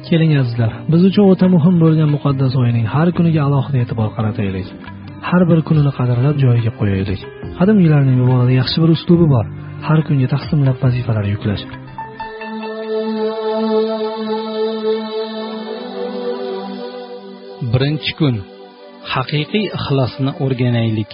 Keling azizlar, biz uchun o'ta muhim bo'lgan muqaddas oyning har kuniga alohida e'tibor qarataylik. Har bir kunini qadrlab joyiga qo'yaylik. Qadimgilarning bu borada yaxshi bir uslubi bor. Har kunga taqsimlab vazifalar yuklash. Birinchi kun haqiqiy ixlosni o'rganaylik.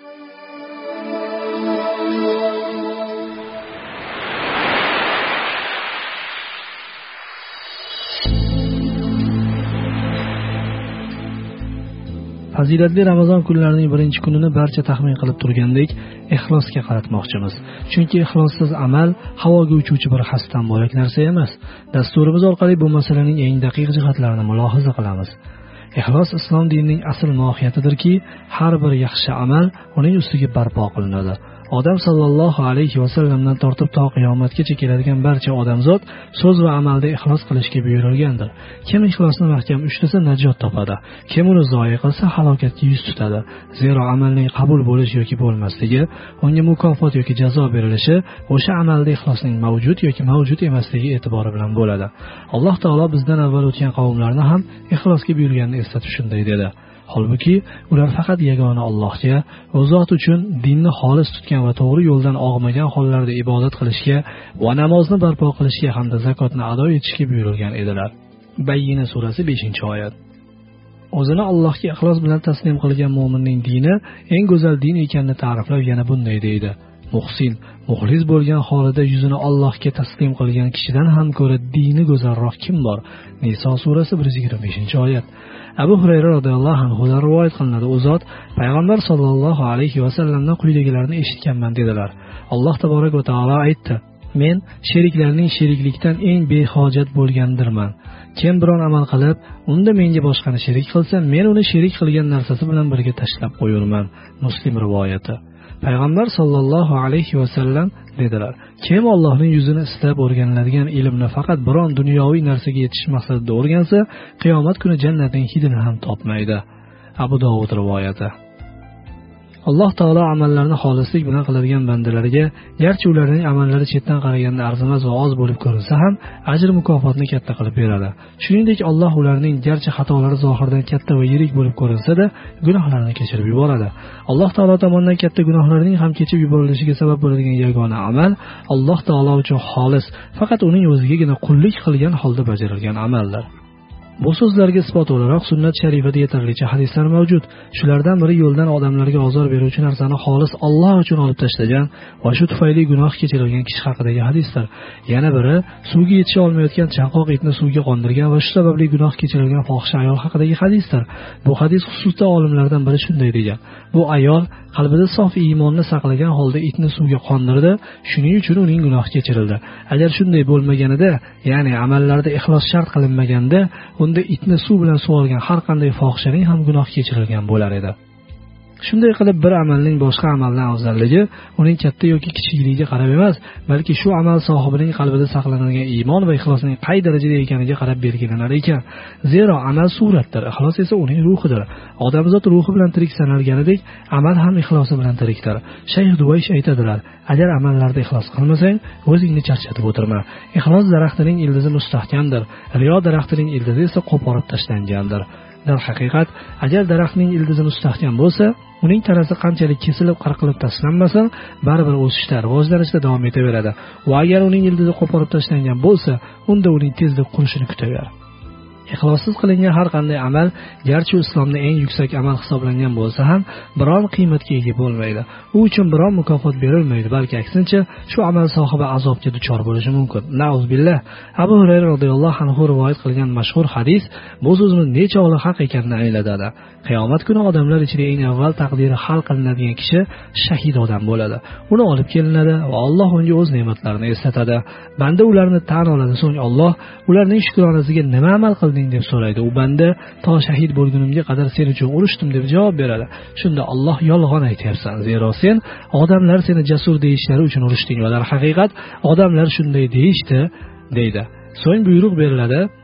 Fazilatli Ramazon kunlarining birinchi kunini barcha taxmin qilib turgandek ixlosga qaratmoqchimiz. Chunki ixlossiz amal havoga uchuvchi bir xasdan bo'lak narsa emas. Dasturimiz orqali bu masalaning eng daqiq jihatlarini mulohaza qilamiz. Ixlos islom dinining asl mohiyatidirki, har bir yaxshi amal uning ustiga barpo qilinadi. Odam sallallohu alayhi va sallamdan tortib to qiyomatgacha keladigan barcha odamzod so'z va amalda ixlos qilishga buyurilgandir. Kim ixlosni mahkam ushlasa najot topadi, kim uni zoya qilsa halokatga yuz tutadi. Zero amalning qabul bo'lish yoki bo'lmasligi, unga mukofot yoki jazo berilishi o'sha amalda ixlosning mavjud yoki mavjud emasligi e'tibori bilan bo'ladi. Alloh taolo bizdan avval o'tgan qavmlarni ham ixlosga buyurganini eslatib shunday dedi: Holbuki ular faqat yagona Allohga, o'z zoti uchun dinni xolis tutgan va to'g'ri yo'ldan og'magan hollarda ibodat qilishga va namozni barpo qilishga hamda zakotni ado etishga buyurilgan edilar. Bayyina surasi 5-oyat. O'zini Allohga ixlos bilan taslim qilgan mu'minning dini eng go'zal din ekanini ta'riflab yana bunday deydi: Muhsin, muxlis bo'lgan holida yuzini Allohga taslim qilgan kishidan ham ko'ra dini go'zalroq kim bor? Niso surasi 125-oyat. Abu Hurayra radhiyallohu anhudan rivoyat qilinadi. U zot payg'ambar sollallohu alayhi va sallamdan quyidagilarni eshitganman dedilar. Alloh taborak va taolo aytdi: Men sheriklarning sheriklikdan eng behojat bo'lgandirman. Kim biron amal qilib, unda menga boshqani sherik qilsa, men uni sherik qilgan narsasi bilan birga tashlab qo'yurman. Muslim rivoyati. Payg'ambar sollallohu alayhi va sallam dedilar: Kim Allohning yuzini istab o'rganiladigan ilmni faqat biron dunyoviy narsaga yetish maqsadida o'rgansa, qiyomat kuni jannatning hidini ham topmaydi. Abu Dovud rivoyati. Alloh taolo amallarni xolislik bilan qiladigan bandalariga, garchi ularning amallari chetdan qaraganda arzimas va oz bo'lib ko'rinsa ham, ajr mukofotni katta qilib beradi. Shuningdek, Alloh ularning garchi xatolari zohirdan katta va yirik bo'lib ko'rinsa-da, gunohlarini kechirib yuboradi. Alloh taolo tomonidan katta gunohlarning ham kechib yuborilishiga sabab bo'ladigan yagona amal Alloh taolo uchun xolis, faqat uning o'zigagina qullik qilgan holda bajarilgan amaldir. Bu so'zlarga isbot o'laroq sunnat sharifada yetarlicha hadislar mavjud. Shulardan biri yo'ldan odamlarga ozor beruvchi narsani xolis Alloh uchun olib tashlagan va shu tufayli gunoh kechirilgan kishi haqidagi hadislar. Yana biri suvga yetisha olmayotgan chanqoq itni suvga qondirgan va shu sababli gunoh kechirilgan fohisha ayol haqidagi hadislar. Bu hadis xususida olimlardan biri shunday degan: Bu ayol qalbida sof iymonni saqlagan holda itni suvga qondirdi, shuning uchun uning gunohi kechirildi. Agar shunday bo'lmaganida, ya'ni amallarda ixlos shart qilinmaganda, unda itni suv bilan sug'organ har qanday fohishaning ham gunohi kechirilgan bo'lar edi. Shunday qilib bir amalning boshqa amaldan afzalligi uning katta yoki kichikligiga qarab emas, balki shu amal sohibining qalbida saqlanadigan iymon va ixlosning qay darajada ekaniga qarab belgilanar ekan. Zero amal suratdir, ixlos esa uning ruhidir. Odamzod ruhi bilan tirik sanalganidek, amal ham ixlosi bilan tirikdir. Shayx Dubaysh aytadilar: Agar amallarda ixlos qilmasang, o'zingni charchatib o'tirma. Ixlos daraxtining ildizi mustahkamdir, riyo daraxtining ildizi esa qo'porib tashlangandir. Dar haqiqat, agar daraxtning ildizi mustahkam bo'lsa, uning tanasi qanchalik kesilib, qirqilib tashlanmasin, baribir o'sishda, rivojlanishda davom etaveradi. Va agar uning ildizi qo'porib tashlangan bo'lsa, unda uning tezda qurishini kutaver. Ixlossiz qilingan har qanday amal, garchi islomda eng yuksak amal hisoblangan bo'lsa ham, biron qiymatga ega bo'lmaydi. U uchun biron mukofot berilmaydi, balki aksincha, shu amal sohibi azobga duchor bo'lishi mumkin. Nauzubillah. Abu Hurayra radhiyallohu anhu rivoyat qilgan mashhur hadis bu so'zning nechog'li haq ekanini anglatadi. Qiyomat kuni odamlar ichida eng avval taqdiri hal qilinadigan kishi shahid odam bo'ladi. Uni olib kelinadi va Alloh unga o'z ne'matlarini eslatadi. Banda ularni tan oladi, so'ng Alloh ularning shukronasiga nima amal qilding deb so'raydi. U banda to shahid bo'lgunimga qadar sen uchun urushdim deb javob beradi. Shunda Alloh yolg'on aytyapsan, zero sen odamlar seni jasur deyishlari uchun urushding va dar haqiqat odamlar shunday deyishdi deydi. So'ng buyruq beriladi: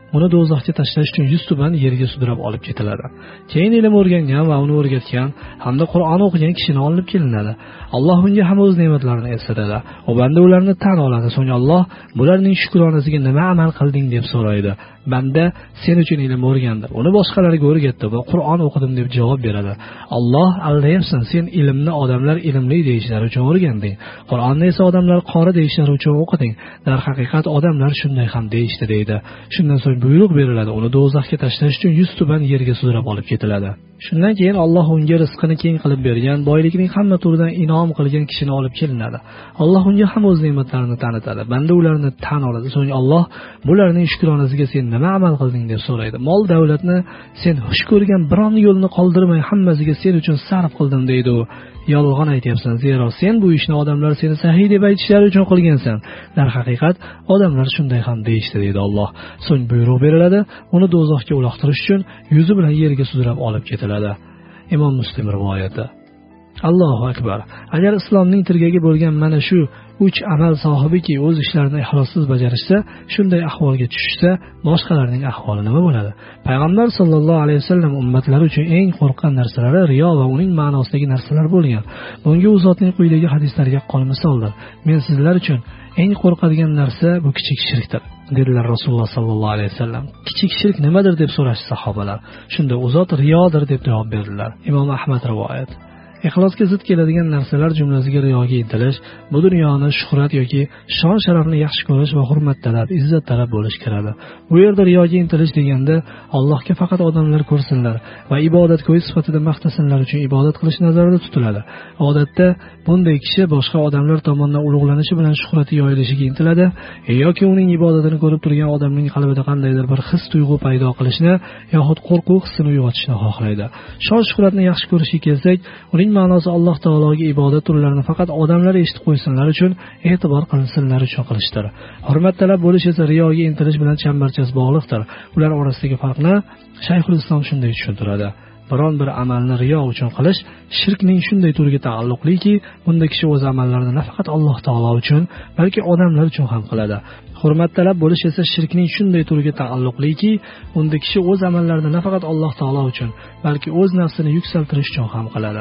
uni do'zaxga tashlash uchun yuztuban yerga sudrab olib ketiladi. Keyin ilm o'rgangan va uni o'rgatgan hamda Qur'on o'qigan kishini olib kelinadi. Alloh unga ham o'z ne'matlarini eslatadi. U banda ularni tan oladi. So'ng Alloh bularning shukronasiga nima amal qilding deb so'raydi. Banda sen uchun ilm o'rgandim, uni boshqalarga o'rgatdim va Qur'on o'qidim deb javob beradi. Alloh aldayapsan, sen ilmni odamlar ilmli deyishlari uchun o'rganding. Qur'onni esa odamlar qori deyishlari uchun o'qiding. Dar haqiqat odamlar shunday ham deyishdi deydi. Shundan so'ng buyruq beriladi. Uni do'zaxga tashlash uchun yuztuban yerga sudrab olib ketiladi. Shundan keyin Alloh unga rizqini keng qilib bergan, boylikning hamma turidan inom qilgan kishini olib kelinadi. Alloh unga ham o'z ne'matlarini tanitadi. Banda ularni tan oladi. So'ng Alloh bularning shukronasiga sen nima amal qilding deb so'raydi. Mol davlatni sen xush ko'rgan biron yo'lni qoldirmay hammasiga sen uchun sarf qildim deydi u. Yolg'on aytyapsan, zero sen bu ishni odamlar seni sahiy deb aytishlari uchun qilgansan. Dar haqiqat odamlar shunday ham deyishdi deydi Alloh. So'ng buyruq beriladi, uni do'zaxga uloqtirish uchun yuzi bilan yerga sudrab olib ketiladi. Imom Muslim rivoyati. Allohu akbar. Agar islomning tirgagi bo'lgan mana shu 3 amal sohibiki o'z ishlarini ixlossiz bajarishsa, shunday ahvolga tushsa, boshqalarning ahvoli nima bo'ladi? Payg'ambar sollallohu alayhi vasallam ummatlari uchun eng qo'rqqan narsalari riyo va uning ma'nosidagi narsalar bo'lgan. Bunga u zotning quyidagi hadislariga qol misoldir. Men sizlar uchun eng qo'rqadigan narsa bu kichik shirkdir, dedilar Rasululloh sallallohu alayhi vasallam. Kichik shirk nimadir deb so'rashdi sahobalar. Shunda u zot riyodir deb javob berdilar. Imom Ahmad rivoyat. Ixlosga zid keladigan narsalar jumlasiga riyoga intilish, bu dunyoni shuhrat yoki shon sharafni yaxshi ko'rish va hurmat talab, izzat talab bo'lish kiradi. Bu yerda riyoga intilish deganda Allohga faqat odamlar ko'rsinlar va ibodatgo'y sifatida maqtasinlar uchun ibodat qilish nazarda tutiladi. Odatda bunday kishi boshqa odamlar tomonidan ulug'lanishi bilan shuhrati yoyilishiga intiladi yoki uning ibodatini ko'rib turgan odamning qalbida qandaydir bir his tuyg'u paydo qilishni yoxud qo'rquv hissini uyg'otishni xohlaydi. Shon shuhratni yaxshi ko'rishga kelsak, uning ma'nosi Alloh taologa ibodat turlarini faqat odamlar eshitib qo'ysinlar uchun, e'tibor qilinsinlar uchun qilishdir. Hurmat talab bo'lish esa riyoga intilish bilan chambarchas bog'liqdir. Ular orasidagi farqni Shayxul Islom shunday tushuntiradi. Biron bir amalni riyo uchun qilish shirkning shunday turiga taalluqliki, bunda kishi o'z amallarini nafaqat Alloh taolo uchun, balki odamlar uchun ham qiladi. Hurmat talab bo'lish esa shirkning shunday turiga taalluqliki, unda kishi o'z amallarini nafaqat Alloh taolo uchun, balki o'z nafsini yuksaltirish uchun ham qiladi.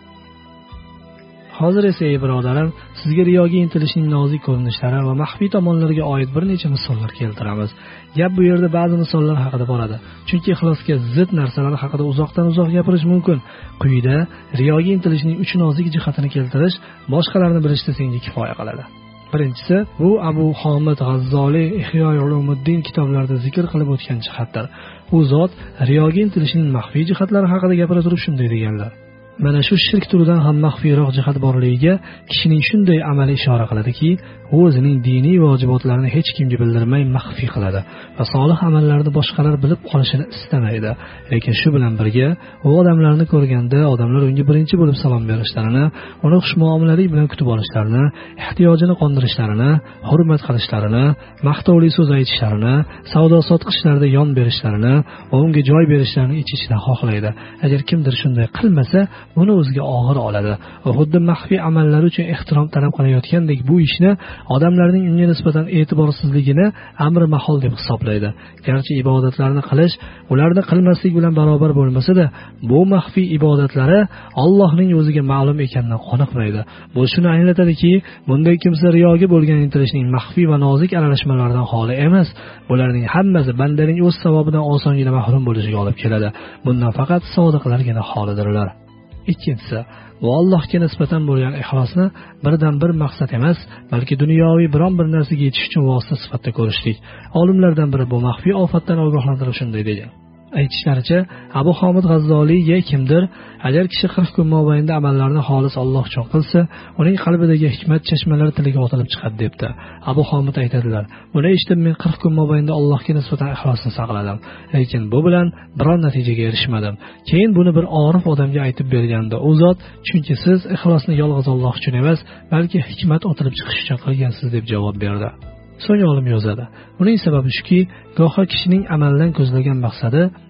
Hozir esa ey birodarim, sizga riyoga intilishning nozik ko'rinishlari va maxfiy tomonlariga oid bir necha misollar keltiramiz. Gap bu yerda ba'zi misollar haqida boradi. Chunki ixlosga zid narsalar haqida uzoqdan uzoq gapirish mumkin. Quyida riyoga intilishning 3 nozik jihatini keltirish boshqalarni bilishda senga kifoya qiladi. Birinchisi, bu Abu Hamid G'azzoliy Ihyoy Ulumuddin kitoblarida zikr qilib o'tgan jihatdir. U zot riyoga intilishning maxfiy jihatlari haqida gapira turib shunday deganlar: mana shu shirk turidan ham maxfiyroq jihat borligiga kishining shunday amali ishora qiladiki, u o'zining diniy vojibotlarini hech kimga bildirmay maxfiy qiladi va solih amallarni boshqalar bilib qolishini istamaydi. Lekin shu bilan birga, u odamlarni ko'rganda odamlar unga birinchi bo'lib salom berishlarini, uni xushmuomalalik bilan kutib olishlarini, ehtiyojini qondirishlarini, hurmat qilishlarini, maqtovli so'z aytishlarini, savdo sotqishlarda yon berishlarini va unga joy berishlarini ichidan xohlaydi. Agar kimdir shunday qilmasa, buni o'ziga og'ir oladi va xuddi maxfiy amallari uchun ehtirom talab qilayotgandek bu ishni odamlarning unga nisbatan e'tiborsizligini amri mahol deb hisoblaydi. Garchi ibodatlarni qilish ularni qilmaslik bilan barobar bo'lmasa-da, bu maxfiy ibodatlari Allohning o'ziga ma'lum ekanidan qoniqmaydi. Bu shuni anglatadiki, bunday kimsa riyoga bo'lgan intilishning maxfiy va nozik aralashmalaridan xoli emas. Bularning hammasi bandaning o'z savobidan osongina mahrum bo'lishiga olib keladi. Bundan faqat sodiqlargina xolidirlar. Ikkinchisi, bu Allohga nisbatan bo'lgan ixlosni birdan bir maqsad emas, balki dunyoviy biron bir narsaga yetish uchun vosita sifatida ko'rishlik. Olimlardan biri bu maxfiy ofatdan ogohlantirib shunday degan: aytishlaricha, Abu Hamid G'azzoliyga kimdir agar kishi 40 kun mobaynida amallarni xolis Alloh uchun qilsa, uning qalbidagi hikmat chashmalari tiliga otilib chiqadi debdi. Abu Hamid aytadilar: buni eshitib men 40 kun mobaynida Allohga nisbatan ixlosni saqladim, lekin bu bilan biron natijaga erishmadim. Keyin buni bir orif odamga aytib berganda, u zot: chunki siz ixlosni yolg'iz Alloh uchun emas, balki hikmat otilib chiqish uchun qilgansiz deb javob berdi. So'ng olim yozadi: uning sababi shuki, go'yo kishining amaldan ko'zlagan maqsadi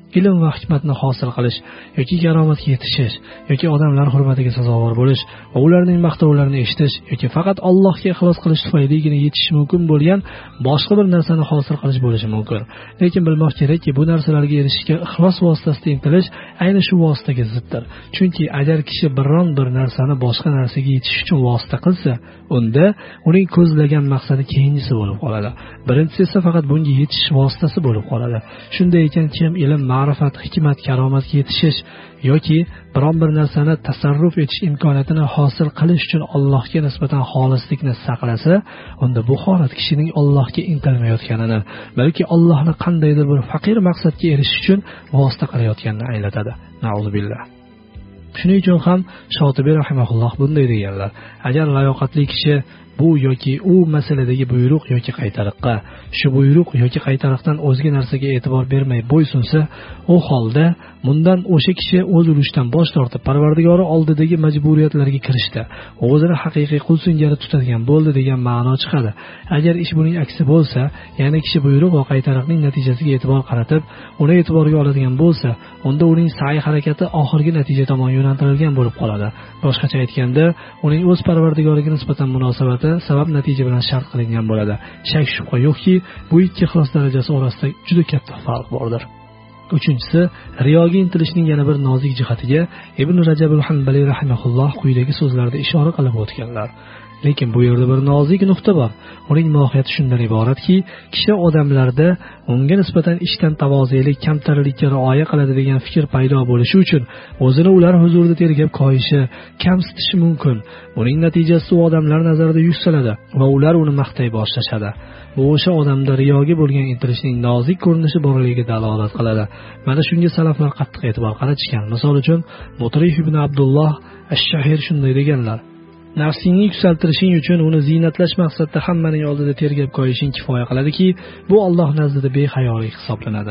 ilm va hikmatni hosil qilish yoki karomatga yetishish yoki odamlar hurmatiga sazovor bo'lish va ularning maqtovlarini eshitish yoki faqat Allohga ixlos qilish tufayligina yetish mumkin bo'lgan boshqa bir narsani hosil qilish bo'lishi mumkin. Lekin bilmoq kerakki, bu narsalarga erishishga ixlos vositasida intilish ayni shu vositaga ziddir. Chunki agar kishi biron bir narsani boshqa narsaga yetish uchun vosita qilsa, unda uning ko'zlagan maqsadi keyingisi bo'lib qoladi. Birinchisi esa faqat bunga yetish vositasi bo'lib qoladi. Shunday ekan, kim ilm, ma'rifat, hikmat, karomatga yetishish yoki biron bir narsani tasarruf etish imkoniyatini hosil qilish uchun Allohga nisbatan xolislikni saqlasa, unda bu holat kishining Allohga intilmayotganini, balki Allohni qandaydir bir faqir maqsadga erishish uchun vosita qilayotganini anglatadi. Nauzubillah. Shuning uchun ham Shotibiy rahimahulloh bunday deganlar: agar layoqatli kishi bu yoki u masaladagi buyruq yoki qaytariqqa, shu buyruq yoki qaytariqdan o'zga narsaga e'tibor bermay bo'ysunsa, u holda bundan o'sha kishi o'z ulushidan bosh tortib Parvardigori oldidagi majburiyatlarga kirishdi, o'zini haqiqiy qul singari tutadigan bo'ldi degan ma'no chiqadi. Agar ish buning aksi bo'lsa, ya'ni kishi buyruq va qaytariqning natijasiga e'tibor qaratib, uni e'tiborga oladigan bo'lsa, unda uning sa'i harakati oxirgi natija tomon yo'naltirilgan bo'lib qoladi. Boshqacha aytganda, uning o'z Parvardigoriga nisbatan munosabati sabab natija bilan shart qilingan bo'ladi. Shak shubha yo'qki, bu ikki ixlos darajasi orasida juda katta farq bordir. Uchinchisi, riyoga intilishning yana bir nozik jihatiga Ibn Rajab al-Hanbali rahimahulloh quyidagi so'zlarda ishora qilib o'tganlar. Lekin bu yerda bir nozik nuqta bor. Uning mohiyati shundan iboratki, kishi odamlarda unga nisbatan ishdan tavozelik, kamtarlikka rioya qiladi degan fikr paydo bo'lishi uchun o'zini ular huzurida tergab qo'yishi, kamsitishi mumkin. Uning natijasida u odamlar nazarida yuksaladi va ular uni maqtay boshlashadi. Bu o'sha odamda riyoga bo'lgan intilishning nozik ko'rinishi borligiga dalolat qiladi. Mana shunga salaflar qattiq e'tibor qaratishgan. Misol uchun, Mutrif ibn Abdulloh ash-Shahir shunday deganlar: nafsingni yuksaltirishing uchun uni ziynatlash maqsadida hammaning oldida tergab qo'yishing kifoya qiladiki, bu Alloh nazdida behayolik hisoblanadi.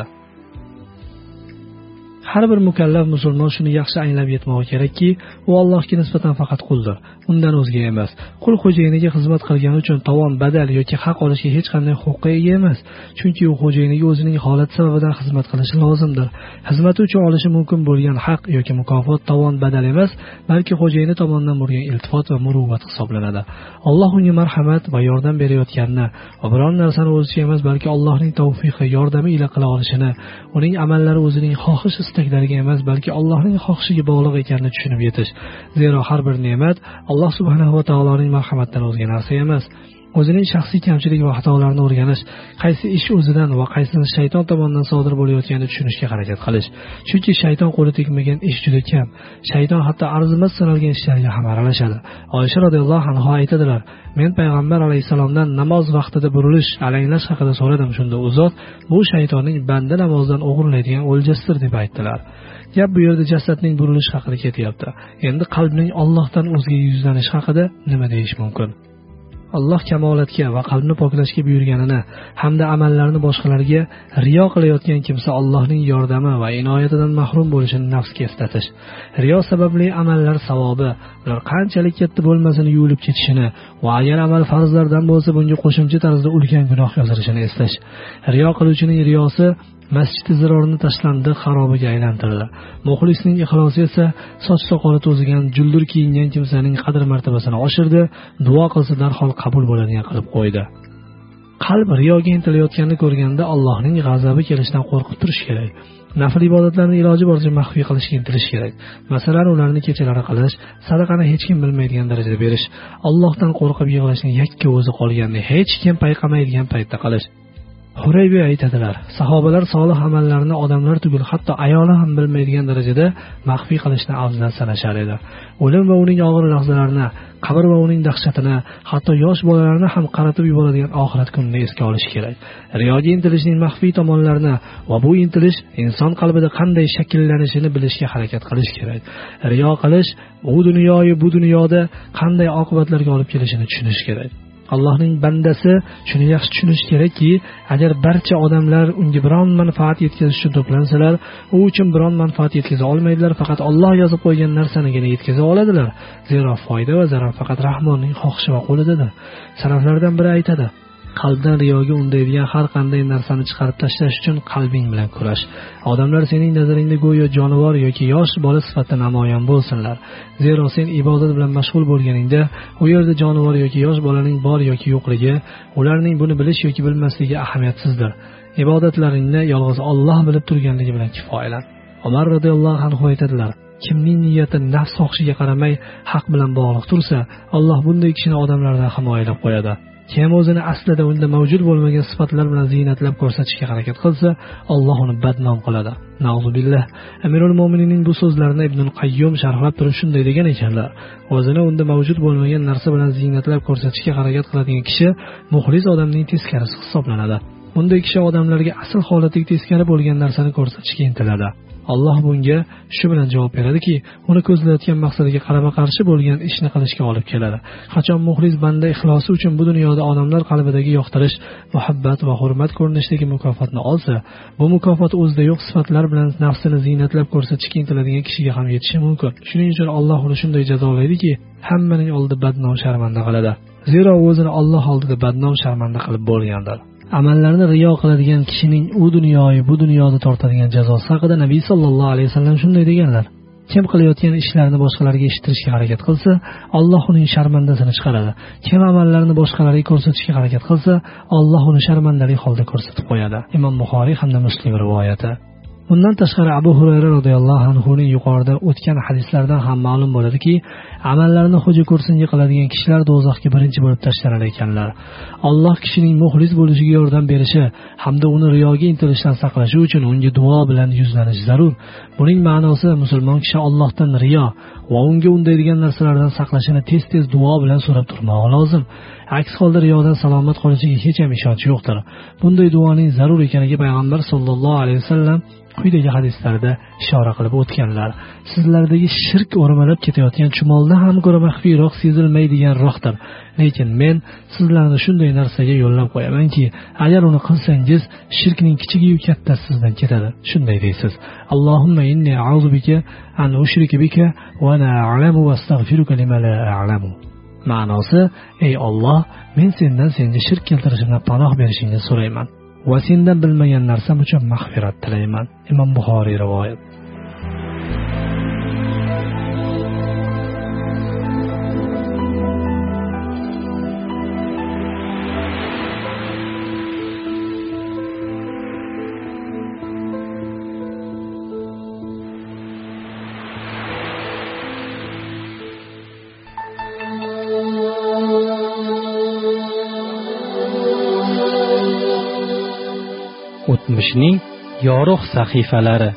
Har bir mukallaf musulmon shuni yaxshi anglab yetmoqi kerakki, u Allohga nisbatan faqat quldir, undan o'zga emas. Qul xo'jayiniga xizmat qilgani uchun tovon, badal yoki haq olishga hech qanday huquqqa ega emas. Chunki u xo'jayiniga o'zining holati sababidan xizmat qilishi lozimdir. Xizmati uchun olishi mumkin bo'lgan haq yoki mukofot tovon, badal emas, balki xo'jayini tomonidan bo'lgan iltifot va muruvvat hisoblanadi. Alloh unga marhamat va yordam berayotganini va biron narsani o'zicha emas, balki Allohning tavfiqi, yordami ila qila olishini, uning amallari o'zining xohish istaklariga emas, balki Allohning xohishiga bog'liq ekanini tushunib yetish. Zero har bir ne'mat Alloh subhanahu va taoloning marhamatidan o'zga narsa emas. O'zining shaxsiy kamchilik va xatolarini o'rganish, qaysi ish o'zidan va qaysini shayton tomonidan sodir bo'layotganini tushunishga harakat qilish. Chunki shayton qo'li tegmagan ish juda kam. Shayton hatto arzimas sanalgan ishlarga ham aralashadi. Oysha radhiyallohu anha aytadilar: men payg'ambar alayhisalomdan namoz vaqtida burilish, alanglash haqida so'radim. Shunda u zot bu shaytonning banda namozdan o'g'irlaydigan o'ljasidir deb aytdilar. Gap bu yerda jasadning burilishi haqida ketyapti. Endi qalbning Allohdan o'zga yuzlanish haqida nima deyish mumkin? Alloh kamolatga va qalbni poklashga buyurganini hamda amallarni boshqalarga riyo qilayotgan kimsa Allohning yordami va inoyatidan mahrum bo'lishini nafsga eslatish. Riyo sababli amallar savobi ular qanchalik katta bo'lmasin yuvilib ketishini va agar amal farzlardan bo'lsa bunga qo'shimcha tarzda ulkan gunoh yozilishini eslash. Riyo qiluvchining riyosi masjid zirorini tashlandi, xarobaga aylantirildi. Muxlisning ixlosi esa soch soqoli to'zigan, juldur kiyingan kimsaning qadr martabasini oshirdi, duo qilsa darhol qabul bo'ladigan qilib qo'ydi. Qalb riyoga intilayotganini ko'rganda Allohning g'azabi kelishidan qo'rqib turish kerak. Nafl ibodatlarni iloji boricha maxfiy qilishga intilish kerak. Masalan, ularni kechalari qilish, sadaqani hech kim bilmaydigan darajada berish, Allohdan qo'rqib yig'lashning yakka o'zi qolganini hech kim payqamaydigan paytda qilish. Huraybiy aytadilar: sahobalar solih amallarni odamlar tugul hatto ayoli ham bilmaydigan darajada maxfiy qilishni afzal sanashar edi. O'lim va uning og'ir lahzalarini, qabr va uning dahshatini, hatto yosh bolalarni ham qaratib yuboradigan oxirat kunini esga olish kerak. Riyoga intilishning maxfiy tomonlarini va bu intilish inson qalbida qanday shakllanishini bilishga harakat qilish kerak. Riyo qilish bu dunyoda qanday oqibatlarga olib kelishini tushunish kerak. Allohning bandasi shuni yaxshi tushunish kerakki, agar barcha odamlar unga biron manfaat yetkazish uchun to'plansalar, u uchun biron manfaat yetkaza olmaydilar, faqat Alloh yozib qo'ygan narsanigina yetkaza oladilar. Zero foyda va zarar faqat Rahmonning xohishi va qo'lidadir. Salaflardan biri aytadi: qalbdan riyoga undaydigan har qanday narsani chiqarib tashlash uchun qalbing bilan kurash. Odamlar sening nazaringda go'yo jonivor yoki yosh bola sifatida namoyon bo'lsinlar. Zero sen ibodat bilan mashg'ul bo'lganingda, u yerda jonivor yoki yosh bolaning bor yoki yo'qligi, ularning buni bilish yoki bilmasligi ahamiyatsizdir. Ibodatlaringni yolg'iz Alloh bilib turganligi bilan kifoyalan. Umar radhiyallohu anhu aytadilar: kimning niyati nafs xohishiga qaramay haq bilan bog'liq tursa, Alloh bunday kishini odamlardan himoyalab qo'yadi. Kim o'zini aslida unda mavjud bo'lmagan sifatlar bilan ziynatlab ko'rsatishga harakat qilsa, Alloh uni badnom qiladi. Nauzubillah. Amirul Mo'minin bu so'zlarini Ibn Qayyum sharhlab turib shunday degan ekanlar: o'zini unda mavjud bo'lmagan narsa bilan ziynatlab ko'rsatishga harakat qiladigan kishi muxlis odamning teskarisi hisoblanadi. Bunday kishi odamlarga asl holatiga teskari bo'lgan narsani ko'rsatishga intiladi. Alloh bunga shu bilan javob beradiki, uni ko'zlayotgan maqsadiga qarama-qarshi bo'lgan ishni qilishga olib keladi. Qachon muxlis banda ixlosi uchun bu dunyoda odamlar qalbidagi yoqtirish, muhabbat va hurmat ko'rinishidagi mukofotni olsa, bu mukofot o'zida yo'q sifatlar bilan nafsini ziynatlab ko'rsatishga intiladigan kishiga ham yetishi mumkin. Shuning uchun Alloh uni shunday jazolaydiki, hammaning oldida badnom sharmanda qiladi. Zero o'zini Alloh oldida badnom sharmanda qilib bo'lgandir. Amallarni riyo qiladigan kishining bu dunyoda tortadigan jazosi haqida Nabiy sallallohu alayhi vasallam shunday deganlar: kim qilayotgan ishlarini boshqalarga eshittirishga harakat qilsa, Alloh uning sharmandasini chiqaradi. Kim amallarni boshqalarga ko'rsatishga harakat qilsa, Alloh uni sharmandalik holda ko'rsatib qo'yadi. Imom Buxoriy hamda Muslim rivoyati. Bundan tashqari Abu Hurayra radhiyallohu anhuning yuqorida o'tgan hadislardan ham ma'lum bo'ladiki, amallarni xo'ja ko'rsinga qiladigan kishilar do'zaxga birinchi bo'lib tashlanar ekanlar. Alloh kishining muxlis bo'lishiga yordam berishi hamda uni riyoga intilishdan saqlashi uchun unga duo bilan yuzlanish zarur. Buning ma'nosi musulmon kishi Allohdan riyo va unga undaydigan narsalardan saqlashini tez-tez duo bilan so'rab turmog'i lozim. Aks holda riyodan salomat qolishiga hech ham ishonch yo'qdir. Bunday duoning zarur ekaniga payg'ambar sollallohu alayhi vasallam quyidagi hadislarda ishora qilib o'tganlar: sizlardagi shirk o'rmalab ketayotgan chumoldan ham ko'ra maxfiyroq sezilmaydiganroqdir. Lekin men sizlarni shunday narsaga yo'llab qo'yamanki, agar uni qilsangiz, shirkning kichigi-yu kattasi sizdan ketadi. Shunday deysiz: Allohumma inni a'udhu bika an ushrika bika va ana a'lamu va astaghfiruka lima la a'lamu. Ma'nosi: ey Alloh, men sendan senga shirk keltirishimdan panoh berishingni so'rayman va sendan bilmagan narsam uchun mag'firat tilayman. Imom Buxoriy rivoyat. O'tmishning yorug' sahifalari.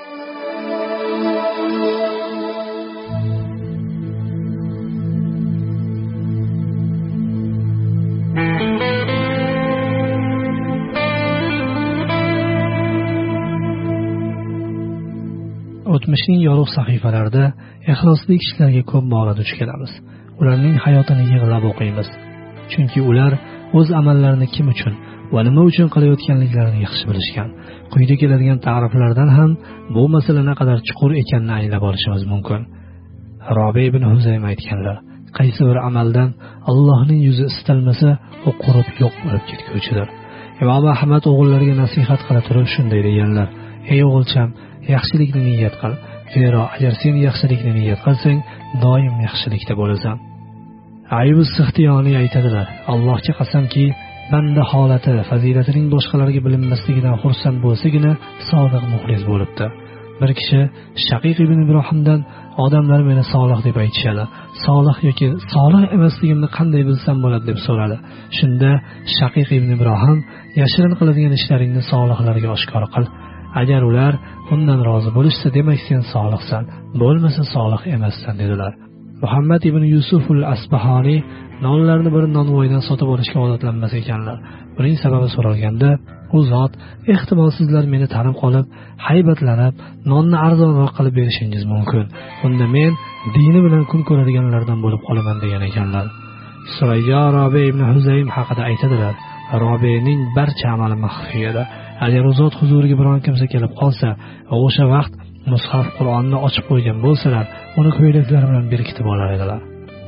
O'tmishning yorug' sahifalarida ixlosli kishilarga ko'p bora duch kelamiz. Ularning hayotini yig'lab o'qiymiz. Chunki ular o'z amallarini kim uchun va nima uchun qilayotganliklarini yaxshi bilishgan. Quyida keladigan ta'riflardan ham bu masala naqadar chuqur ekanini anglab olishimiz mumkin. Robi ibn Huzaym aytganlar: qaysi bir amaldan Allohning yuzi istalmasa, u qurib yo'q bo'lib ketguvchidir. Imom Ahmad o'g'illariga nasihat qila turib shunday deganlar: ey o'g'ilcham, yaxshilikni niyat qil. Zero agar sen yaxshilikni niyat qilsang, doim yaxshilikda bo'lasan. Ayyub Sixtiyoniy aytadilar: Allohga qasamki, banda holati fazilatining boshqalarga bilinmasligidan xursand bo'lsagina sodiq muxlis bo'libdi. Bir kishi Shaqiq ibn Ibrohimdan: odamlar meni solih deb aytishadi. Solih yoki solih emasligimni qanday bilsam bo'ladi deb so'radi. Shunda Shaqiq ibn Ibrohim: yashirin qiladigan ishlaringni solihlarga oshkor qil. Agar ular undan rozi bo'lishsa, demak sen solihsan, bo'lmasa solih emassan dedilar. Muhammad ibn Yusuf al-Asbahani nonlarni bir nonvoydan sotib olishga odatlanmas ekanlar. Buning sababi so'ralganda, u zot: ehtimol sizlar meni tanib qolib, haybatlanib, nonni arzonroq qilib berishingiz mumkin. Unda men dini bilan kun ko'radiganlardan bo'lib qolaman degan ekanlar. Surayyo Robi ibn Huzaym haqida aytadilar: Robining barcha amali maxfiy edi. Agar u zot huzuriga biron kimsa kelib qolsa, o'sha vaqt mushaf Qur'onni ochib qo'ygan bo'lsalar, uni ko'ylaklari bilan berkitib olar edilar.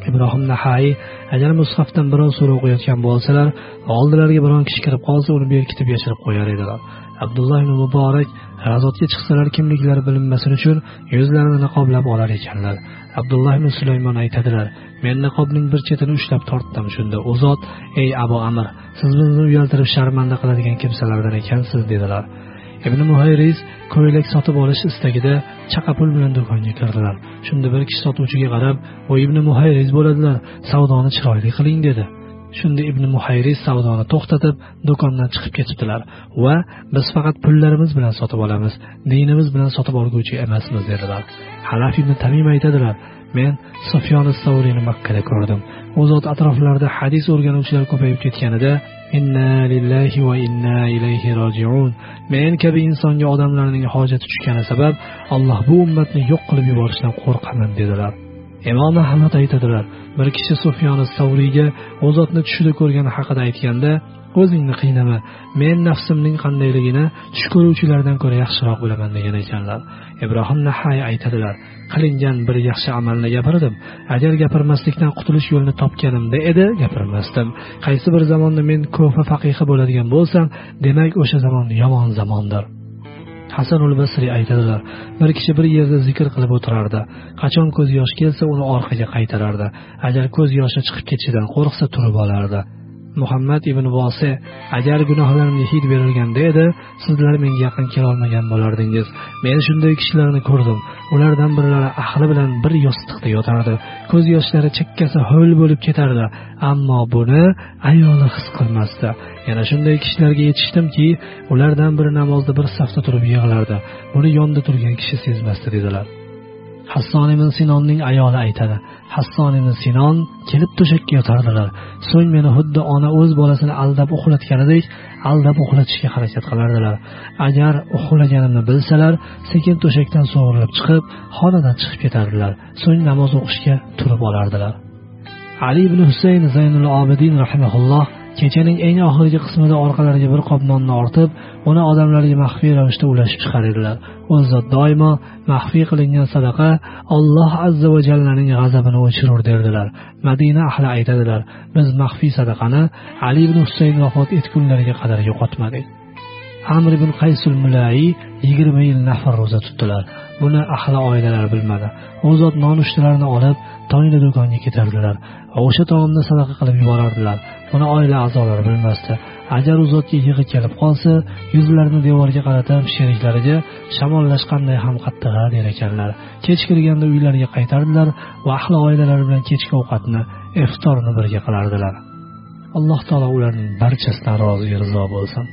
ibrohim Nahai agar mushafdan biror sura o'qiyotgan bo'lsalar, oldilariga biron kishi kirib qolsa, uni berkitib yashirib qo'yar edilar. Abdulloh ibn Muborak g'azotga chiqsalar kimliklari bilinmasin uchun yuzlarini niqoblab olar ekanlar. Abdulloh ibn Sulaymon aytadilar: men niqobning bir chetini ushlab tortdim. Shunda u zot: ey Abu Amr, siz bizni uyaltirib sharmanda qiladigan kimsalardan ekansiz, dedilar. Ibn Muhayriz ko'ylak sotib olish istagida chaqa pul bilan do'konga kirdilar. Shunda bir kishi sotuvchiga qarab: "O Ibn Muhayriz bo'ladilar, savdoni chiroyli qiling", dedi. Shunda Ibn Muhayriz savdoni to'xtatib, do'kondan chiqib ketibdilar va "biz faqat pullarimiz bilan sotib olamiz, dinimiz bilan sotib olguvchi emasmiz", dedilar. Halaf ibn Tamim aytadilar: men Sufyon as-Savriyni Makkada ko'rdim. U zot atroflarida hadis o'rganuvchilar ko'payib ketganida "Inna lillahi va inna ilayhi roji'un", men kabi insonga odamlarning hojati tushgani sabab Alloh bu ummatni yo'q qilib yuborishdan qo'rqaman, dedilar. Imom Ahmad aytadilar: bir kishi Sufyon as-Savriyga u zotni tushida ko'rgani haqida aytganda: o'zingni qiynama, men nafsimning qandayligini tush ko'ruvchilardan ko'ra yaxshiroq bilaman, degan ekanlar. Ibrohim Nahai aytadilar: qilingan bir yaxshi amalni gapirdim. Agar gapirmaslikdan qutulish yo'lini topganimda edi, gapirmasdim. Qaysi bir zamonda men ko'fa faqihi bo'ladigan bo'lsam, demak o'sha zamon yomon zamondir. Hasanul Basri aytadilar: bir kishi bir yerda zikr qilib o'tirardi. Qachon ko'z yosh kelsa, uni orqaga qaytarardi. Agar ko'z yoshi chiqib ketishidan qo'rqsa, turib olardi. Muhammad ibn Vosi: agar gunohlarimga hid berilganda edi, sizlar menga yaqin kela olmagan bo'lardingiz. Men shunday kishilarni ko'rdim. Ulardan birlari ahli bilan bir yostiqda yotardi. Ko'z yoshlari chekkasi ho'l bo'lib ketardi, ammo buni ayoli his qilmasdi. Yana shunday kishilarga yetishdimki, ulardan biri namozda bir safda turib yig'lardi. Buni yonda turgan kishi sezmasdi, dedilar. Hasson ibn Sinonning ayoli aytadi: Hasson ibn Sinon kelib to'shakka yotardilar. So'ng meni xuddi ona o'z bolasini aldab uxlatganidek aldab uxlatishga harakat qilardilar. Agar uxlaganimni bilsalar, sekin to'shakdan sug'urilib chiqib, xonadan chiqib ketardilar. So'ng namoz o'qishga turib olardilar. Ali ibn Husayn Zaynul Abidin rahimahulloh kechaning eng oxirgi qismida orqalariga bir qop nonni ortib, uni odamlarga maxfiy ravishda ulashib chiqar edilar. U zot doimo maxfiy qilingan sadaqa Alloh azza va jallaning g'azabini o'chirur derdilar. Madina ahli aytadilar: biz maxfiy sadaqani Ali ibn Husayn vafot etgunlariga qadar yo'qotmadik. Amr ibn Qaysul Mulai 20 yil nafar roza tutdilar. Buni ahli oilalar bilmadi. U zot nonushtalarni olib, tongda do'konga ketardilar. O'sha taomni sadaqa qilib yuborardilar. Buni oila a'zolari bilmasdi. Agar u zotga yig'i kelib qolsa, yuzlarini devorga qaratib, sheriklariga shamollashganday ham qattiq der ekanlar. Kech kirganda uylariga qaytardilar va ahli oilalari bilan kechki ovqatni, iftorni birga qilardilar. Alloh taolo ularning barchasidan rozi rizo bo'lsin.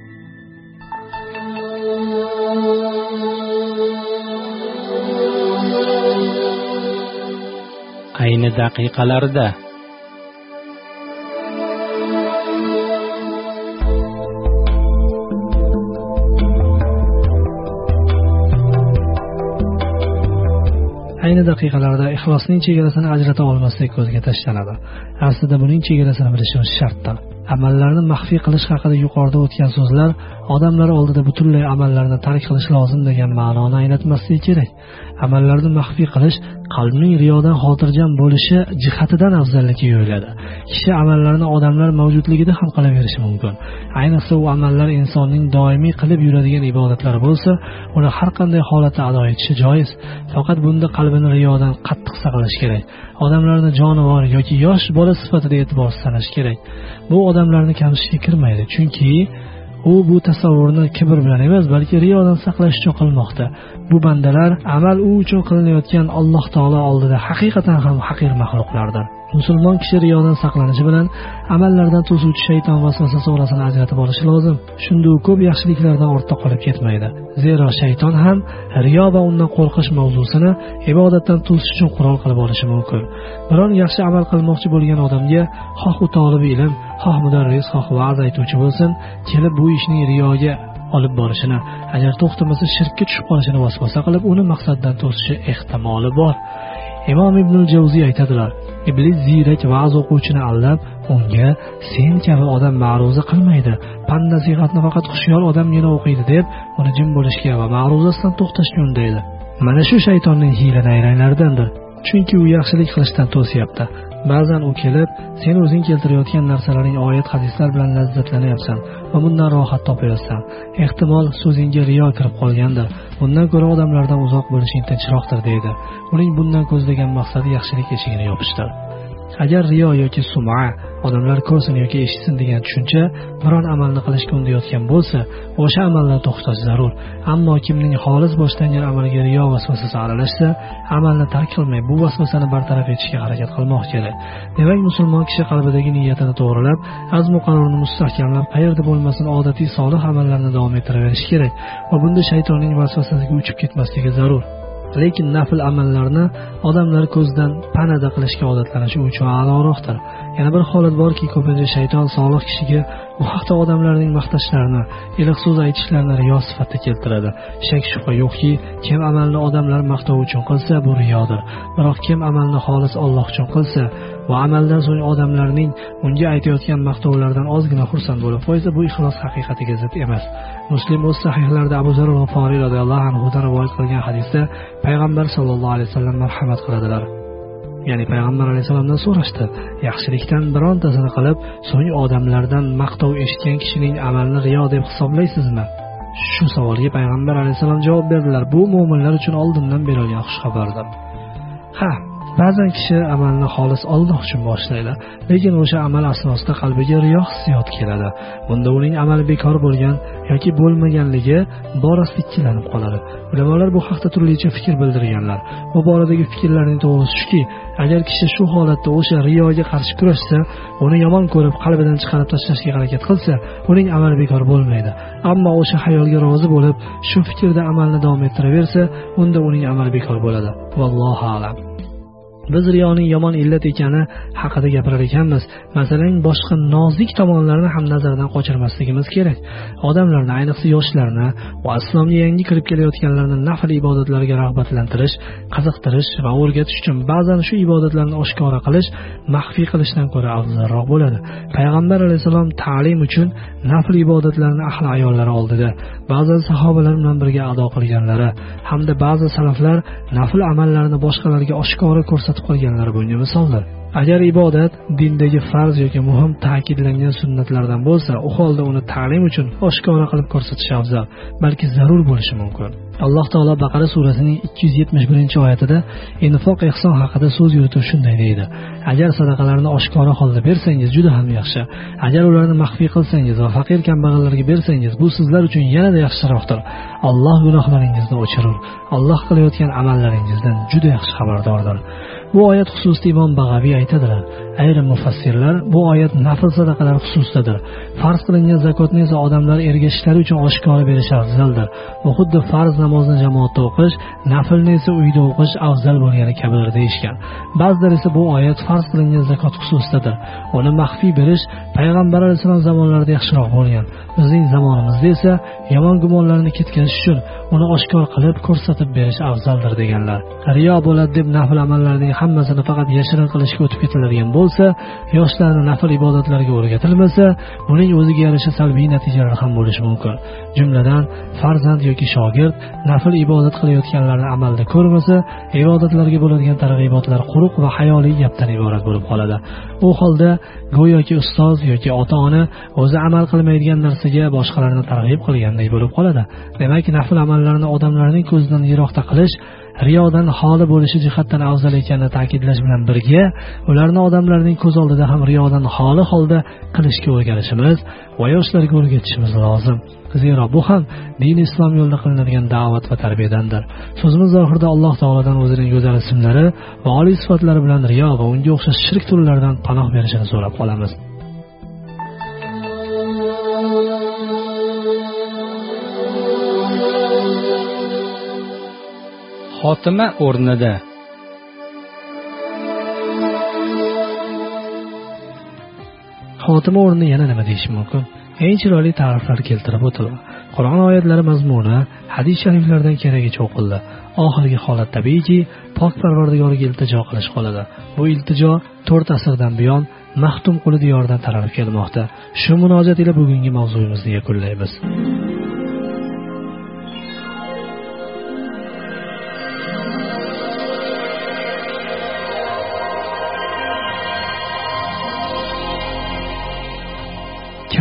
Ayni daqiqalarda ixlosning chegarasini ajrata olmaslik ko'zga tashlanadi. Aslida buning chegarasini bilishimiz shartdir. Amallarni maxfiy qilish haqida yuqorida o'tgan so'zlar odamlar oldida butunlay amallarni tark qilish lozim degan ma'noni anglatmasligi kerak. Amallarni maxfiy qilish qalbning riyodan xotirjam bo'lishi jihatidan afzallikka yo'yiladi. Kishi amallarni odamlar mavjudligida ham qilaverishi mumkin. Ayniqsa u amallar insonning doimiy qilib yuradigan ibodatlari bo'lsa, uni har qanday holatda ado etishi joiz. Faqat bunda qalbini riyodan qattiq saqlash kerak. Odamlarni jonivor yoki yosh bola sifatida e'tiborsiz sanash kerak. Bu odamlarni kamsitishga kirmaydi, chunki u bu tasavvurni kibr bilan emas, balki riyodan saqlash uchun qilmoqda. Bu bandalar amal u uchun qilinayotgan Alloh taolo oldida haqiqatan ham haqir maxluqlardir. Musulmon kishi riyodan saqlanishi bilan amallardan to'suvchi shayton vasvasasi orasini ajratib olishi lozim. Shunda u ko'p yaxshiliklardan ortda qolib ketmaydi. Zero shayton ham riyo va undan qo'rqish mavzusini ibodatdan to'sish uchun qurol qilib olishi mumkin. Biron yaxshi amal qilmoqchi bo'lgan odamga, xoh u talib ilm, xoh mudarris, xoh va'z aytuvchi bo'lsin, kelib bu ishning riyoga olib borishini, agar to'xtamasa shirkka tushib qolishini vasvasa qilib, uni maqsaddan to'sishi ehtimoli bor. Imom Ibnul Javziy aytadilar: Iblis ziyrak va'z o'quvchini aldab, unga sen kabi odam ma'ruza qilmaydi. Pand nasihatni faqat xushyor odamgina o'qiydi deb, uni jim bo'lishga va ma'ruzasidan to'xtashga undaydi. Mana shu shaytonning hiyla-nayranlaridandir. chunki u yaxshilik qilishdan to'siyapti. Ba'zan u kelib, sen o'zing keltirayotgan narsalaring oyat hadislar bilan lazzatlanyapsan va bundan rohat topayapsan. Ehtimol so'zingga riyo kirib qolgandir. Bundan ko'ra odamlardan uzoq bo'lishing tinchroqdir deydi. Uning bundan ko'zlagan maqsadi yaxshilik eshigini yopishdir. Agar riyo yoki sum'a, odamlar ko'rsin yoki eshitsin degan tushuncha biron amalni qilishga undayotgan bo'lsa, o'sha amalni to'xtatish zarur. Ammo kimning xolis boshlangan amaliga riyo vasvasasi aralashsa, amalni tark qilmay bu vasvasani bartaraf etishga harakat qilmoq kerak. Demak, musulmon kishi qalbidagi niyatini to'g'rilab, azmu qarorni mustahkamlab, qayerda bo'lmasin odatiy solih amallarni davom ettiraverish kerak va bunda shaytonning vasvasasiga uchib ketmasligi zarur. Lekin nafl amallarni odamlar ko'zdan panada qilishga odatlanishi uchun a'loroqdir. Yana bir holat borki, ko'pincha shayton solih kishiga bu haqda odamlarning maqtashlarini, iliq so'z aytishlarini riyo sifatida keltiradi. Shak shubha yo'qki, kim amalni odamlar maqtov uchun qilsa, bu riyodir. Biroq kim amalni xolis Alloh uchun qilsa va amaldan so'ng odamlarning unga aytayotgan maqtovlardan ozgina xursand bo'lib qo'ysa, bu ixlos haqiqatiga zid emas. Muslim o'z sahihlarida Abu Zar al-G'iforiy radhiyallohu anhu dan rivoyat qilgan hadisda payg'ambar sollallohu alayhi vasallam marhamat qiladilar. Ya'ni payg'ambar alayhisolamdan so'rashdi, yaxshilikdan birontasini qilib, so'ng odamlardan maqtov eshitgan kishining amalini riyo deb hisoblaysizmi? Shu savolga payg'ambar alayhisolam javob berdilar: bu mu'minlar uchun oldindan berilgan xushxabardir. Ba'zan kishi amalni xolis Alloh uchun boshlaydi, lekin o'sha amal asnosida qalbiga riyo hissiyoti keladi. Bunda uning amali bekor bo'lgan yoki bo'lmaganligi borasida ikkilanib qoladi. Ulamolar bu haqda turlicha fikr bildirganlar. Bu boradagi fikrlarning to'g'risi shuki, agar kishi shu holatda o'sha riyoga qarshi kurashsa, uni yomon ko'rib qalbidan chiqarib tashlashga harakat qilsa, uning amali bekor bo'lmaydi. Ammo o'sha xayolga rozi bo'lib, shu fikrda amalni davom ettiraversa, unda uning amali bekor bo'ladi. Vallohu a'lam. Biz riyoning yomon illat ekani haqida gapirar ekanmiz. Masalan, boshqa nozik tomonlarini ham nazardan qochirmasligimiz kerak. Odamlarni, ayniqsa yoshlarni va islomga yangi kirib kelayotganlarni nafl ibodatlarga rag'batlantirish, qiziqtirish va o'rgatish uchun ba'zan shu ibodatlarni oshkora qilish, maxfiy qilishdan ko'ra afzalroq bo'ladi. Payg'ambar alayhisalom ta'lim uchun nafl ibodatlarni ahli ayollari oldida, ba'zan sahobalar bilan birga ado qilganlari hamda ba'zi salaflar nafl amallarni boshqalarga oshkora ko'rsatib qolganlari bunga misoldir. Agar ibodat dindagi farz yoki muhim ta'kidlangan sunnatlardan bo'lsa, u holda uni ta'lim uchun oshkora qilib ko'rsatish afzal, balki zarur bo'lishi mumkin. Alloh taolo Baqara surasining 271-oyatida infoq ehson haqida so'z yuritib shunday deydi: agar sadaqalarni oshkora holda bersangiz juda ham yaxshi. Agar ularni maxfiy qilsangiz va faqir kambag'allarga bersangiz, bu sizlar uchun yanada yaxshiroqdir. Alloh gunohlaringizni o'chirur. Alloh qilayotgan amallaringizdan juda yaxshi xabardordir. Bu oyat xususida Imom Bag'aviy aytadilar. Ayrim mufassirlar bu oyat nafl sadaqalar xususidadir. Farz qilingan zakotni esa odamlar ergashishlari uchun oshkora berish afzaldir. Bu xuddi farz namozni jamoatda o'qish, naflni esa uyda o'qish afzal bo'lgani kabidir deyishgan. Ba'zilar esa bu oyat farz qilingan zakot xususidadir. Uni maxfiy berish payg'ambar alayhisalom zamonlarida yaxshiroq bo'lgan. Bizning zamonimizda esa yomon gumonlarni ketkazish uchun uni oshkor qilib ko'rsatib berish afzaldir deganlar. Riyo bo'ladi deb nafl amallarning hammasini faqat yashirin qilishga o'tib ketiladigan bo'lsa, yoshlarni nafl ibodatlarga o'rgatilmasa, uning o'ziga yarasha salbiy natijalar ham bo'lishi mumkin. Jumladan, farzand yoki shogird nafl ibodat qilayotganlarni amalda ko'rmasa, ibodatlarga bo'ladigan targ'ibotlar quruq va hayoliy gapdan iborat bo'lib qoladi. U holda go'yoki ustoz yoki ota-ona o'zi amal qilmaydigan narsaga boshqalarni targ'ib qilgandek bo'lib qoladi. Demak, nafl amallarni odamlarning ko'zidan yiroqda qilish riyodan xoli bo'lishi jihatdan afzal ekanini ta'kidlash bilan birga, ularni odamlarning ko'z oldida ham riyodan xoli holda qilishga o'rganishimiz va yoshlarga o'rgatishimiz lozim. Zero bu ham din islom yo'lida qilinadigan da'vat va tarbiyadandir. So'zimiz oxirida Alloh taoladan o'zining go'zal ismlari va oliy sifatlari bilan riyo va unga o'xshash shirk turlaridan panoh berishini so'rab qolamiz. Xotima o'rnida. Xotima o'rnida yana nima deyish mumkin? Eng chiroyli ta'riflar keltirib o'tildi. Qur'on oyatlari mazmuni hadis shariflardan keragicha o'qildi. Oxirgi holat tabiiyki, pok Parvardigorga iltijo qilish qoladi. Bu iltijo 4 asrdan buyon Maxtum quli diyoridan taralib kelmoqda. Shu munojat ila bugungi mavzuyimizni yakunlaymiz.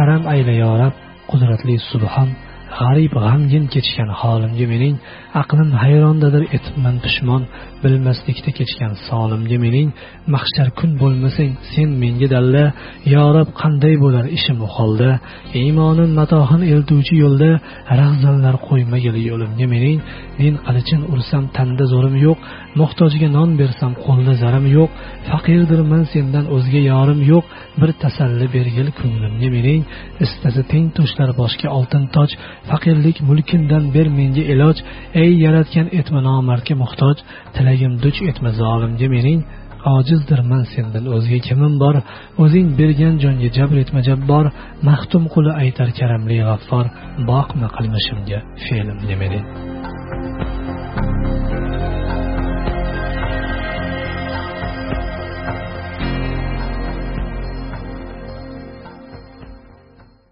karam ayla yo Rab, qudratli subhan. G'arib g'amgin kechgan holimga mening aqlim hayrondadir, etibman pushmon. Bilmaslikda kechgan solimga mening mahshar kun bo'lmasang sen menga dalla. Yo Rab, qanday bo'lar ishim u holda? Iymonim matohin eltuvchi yo'lda rahzanlar qo'ymagil yo'limga mening. Men qilichin ursam tanda zo'rim yo'q, muhtojga non bersam qo'lda zarim yo'q. Faqirdirman sendan o'zga yorim yo'q, bir tasalli bergil ko'nglimga mening. Istasa teng toshlar boshga oltin toj, faqirlik mulkindan ber menga iloj. Ey yaratgan, etma nomardga muhtoj, tilagim duch etma zolimga mening. Ojizdirman sendan o'zga kimim bor, o'zing bergan jonga jabr etma jabbor. Maxtum quli aytar karamli g'affor, boqma qilmishimga fe'limga mening.